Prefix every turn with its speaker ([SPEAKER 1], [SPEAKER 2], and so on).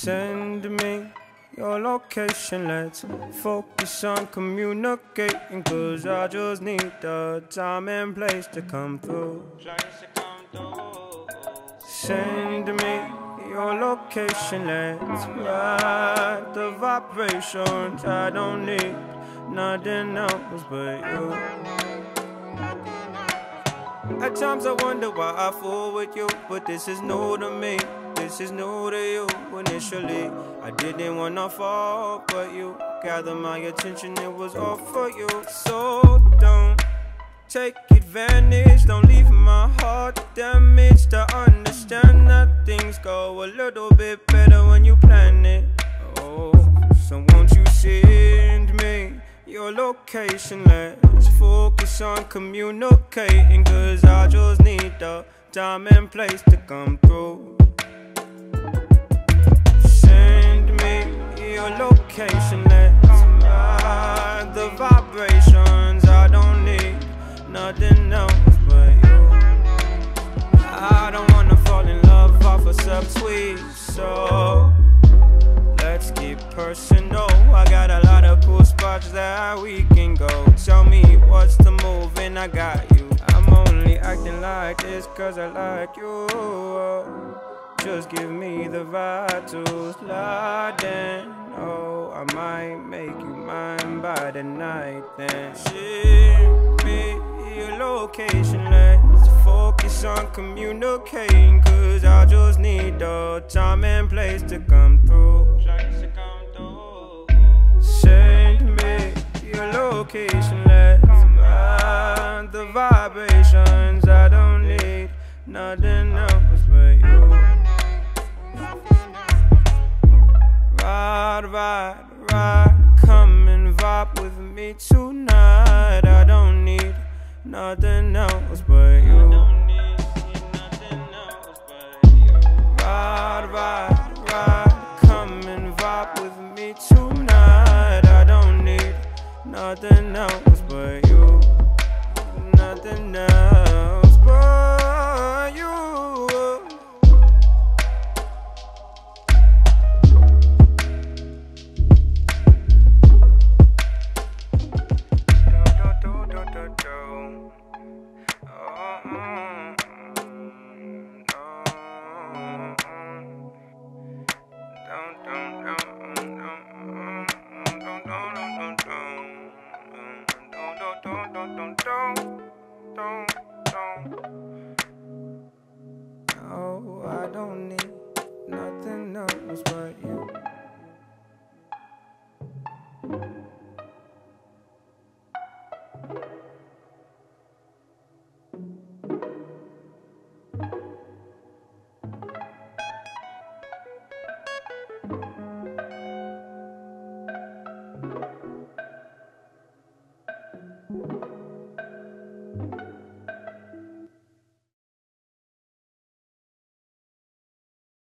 [SPEAKER 1] Send me your location, let's focus on communicating, 'cause I just need the time and place to come through. Send me your location, let's ride the vibrations. I don't need nothing else but you. At times I wonder why I fool with you, but this is new to me. This is new to you. Initially, I didn't wanna fall, but you gathered my attention, it was all for you. So don't take advantage, don't leave my heart damaged. I understand that things go a little bit better when you plan it. Oh, so won't you send me your location? Let's focus on communicating, 'cause I just need the time and place to come through. Send me your location, let's ride the vibrations. I don't need nothing else but you. I don't wanna fall in love off a subtweet, so let's get personal. I got a lot of cool spots that we can go. Tell me what's the move and I got you. I'm only acting like this 'cause I like you. Just give me the vibe to slide in. Oh, I might make you mine by the night then. Send me your location, let's focus on communicating, 'cause I just need the time and place to come through. Send me your location, let's ride the vibrations. I don't need nothing else but you. Ride, come and vibe with me tonight. I don't need nothing else but you. Ride, come and vibe with me tonight. I don't need nothing else but you. Nothing else.